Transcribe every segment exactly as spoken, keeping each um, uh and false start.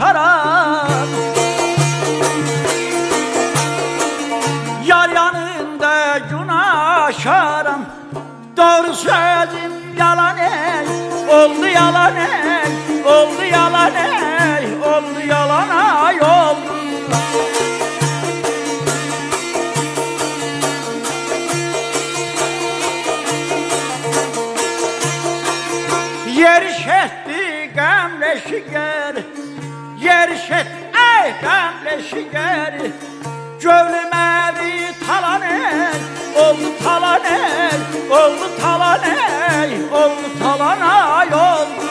aşaram. Yar yanında gün aşaram. Doğru sözüm yalan ey, oldu yalan ey, oldu yalan ey, oldu yalan ay oldu. Yeriş etti gamle şiger, yeriş et ey gamle şiger. Gönlüm evi talan ey, oldu talan ey, oldu talan ey, oldu talan ay oldu.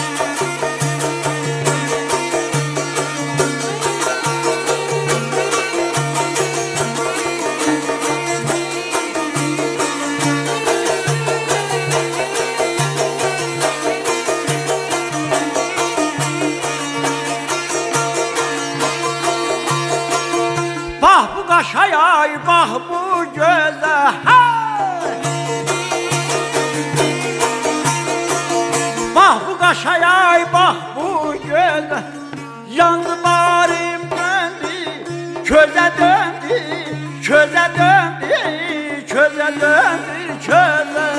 Bah bu kaşa yay, bah bu göze, hey! Bah bu kaşa yay, bah bu göze. Yandı barim döndü, köze döndü, köze döndü, köze döndü, köze.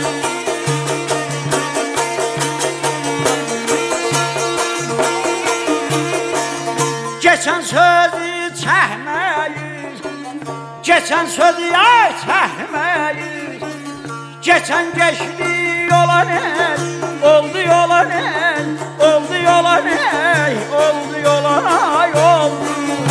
Geçen sözü çəkməyir, geçen sözü ay çəkməyir. Geçen geçti yola ne, oldu yola ne, oldu yola ne, oldu yola ay oldu.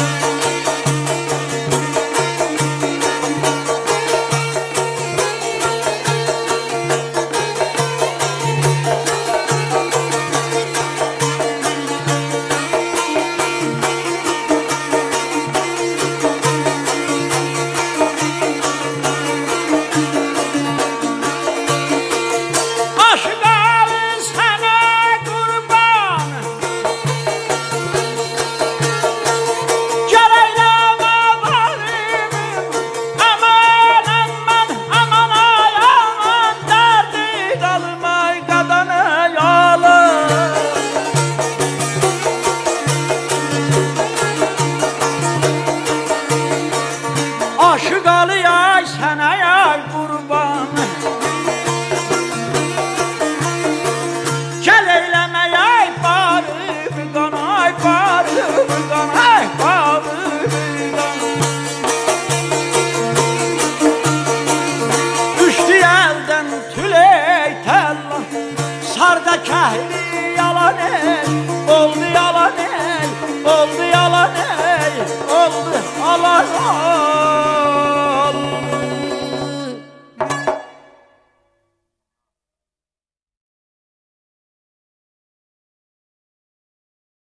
Aşık Ali ay sana yay kurban. Gel eyleme yay barı bıgan, ay barı bıgan, ay barı bıgan. Düştü elden tüley tellah, sarda kahri yalan ey, oldu yalan ey, oldu yalan ey, oldu alan ey.